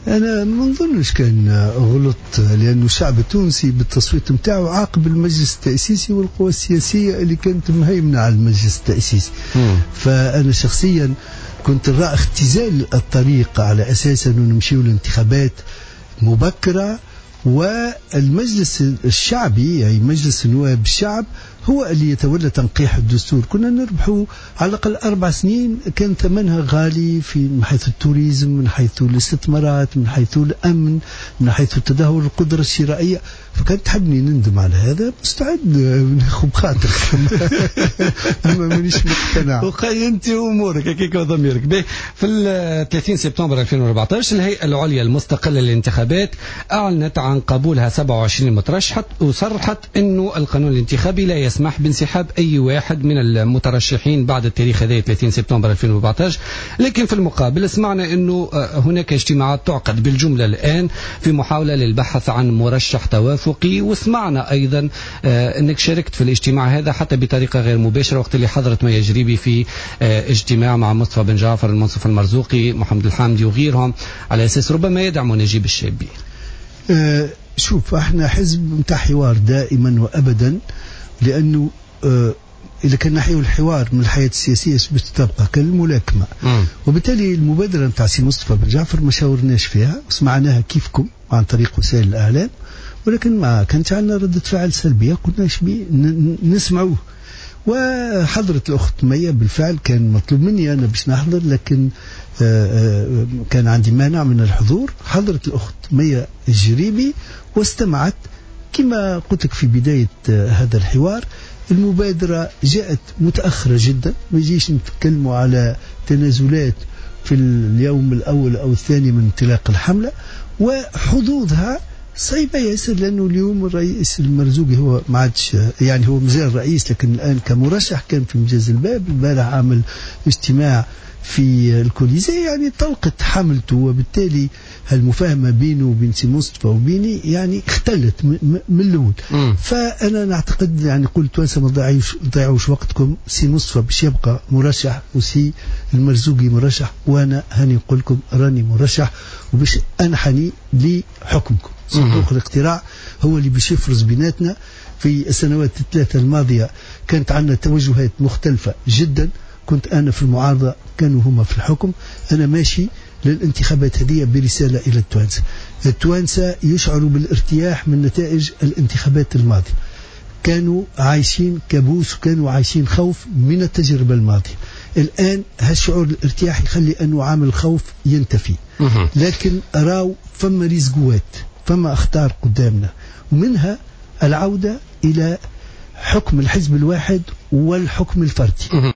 أنا ما نظنش كان غلط، لأنه الشعب التونسي بالتصويت متاعه عاقب المجلس التأسيسي والقوى السياسية اللي كانت مهيمنة على المجلس التأسيسي. فأنا شخصيا كنت نرى اختزال الطريق على أساس أنه نمشيو لانتخابات مبكرة، والمجلس الشعبي أي مجلس نواب الشعب هو اللي يتولى تنقيح الدستور. كنا نربحوا على الأقل 4 سنين كان ثمنها غالي من حيث التوريزم، من حيث الاستثمارات، من حيث الأمن، من حيث تدهور القدرة الشرائية. فكانت تحبني نندم على هذا، مستعد ناخذ بخاطر ما مانيش مقتنع. وقيمتي أمورك هكيك وضميرك. في 30 سبتمبر 2014 الهيئة العليا المستقلة للانتخابات أعلنت عن قبولها 27 مترشح، وصرحت أنه القانون الانتخابي لا يسمح بانسحاب أي واحد من المترشحين بعد التاريخ هذا 30 سبتمبر 2014. لكن في المقابل سمعنا أنه هناك اجتماعات تعقد بالجملة الآن في محاولة للبحث عن مرشح توافقي، وسمعنا أيضا أنك شاركت في الاجتماع هذا حتى بطريقة غير مباشرة وقت اللي حضرت ما يجري به في اجتماع مع مصطفى بن جعفر، المنصف المرزوقي، محمد الحامدي وغيرهم، على أساس ربما يدعموا نجيب الشابي. شوف، احنا حزب متاع حوار دائما وأبدا، لأنه إذا كان نحيو الحوار من الحياة السياسية باش تبقى كالملاكمة. وبالتالي المبادرة متاع سي مصطفى بن جعفر ما شاورناش فيها، وسمعناها كيفكم عن طريق وسائل الإعلام، ولكن ما كانت عندنا ردة فعل سلبية، قلناش نسمعوه. وحضرت الأخت مية بالفعل، كان مطلوب مني أنا باش نحضر، لكن كان عندي مانع من الحضور. حضرت الأخت مية الجريبي واستمعت. كما قلت لك في بداية هذا الحوار، المبادرة جاءت متأخرة جدا، ما يجيش نتكلموا على تنازلات في اليوم الأول أو الثاني من انطلاق الحملة، وحظوظها صعيبة ياسر، لأنه اليوم الرئيس المرزوقي هو ما عادش، يعني هو مازال رئيس لكن الآن كمرشح، كان في مجاز الباب البارح عمل اجتماع في الكوليزي، يعني طلقت حملته، وبالتالي المفاهمة بينه وبين سي مصطفى وبيني يعني اختلت من الأول. فأنا نعتقد، يعني قلت توانسة ما تضيعوش وقتكم، سي مصطفى باش يبقى مرشح وسي المرزوقي مرشح، وأنا هاني نقول لكم راني مرشح وباش أنحني لحكمكم. صندوق الاقتراع هو اللي باش يفرز بيناتنا. في السنوات الثلاثة الماضية كانت عندنا توجهات مختلفة جدا، كنت أنا في المعارضة، كانوا هما في الحكم. أنا ماشي للانتخابات هذه برسالة إلى التوانسة. التوانسة يشعروا بالارتياح من نتائج الانتخابات الماضية، كانوا عايشين كابوس وكانوا عايشين خوف من التجربة الماضية. الآن هالشعور الارتياح يخلي أنه عامل خوف ينتفي، لكن أراو فما رزقوات، فما أخطار قدامنا، ومنها العودة إلى حكم الحزب الواحد والحكم الفردي.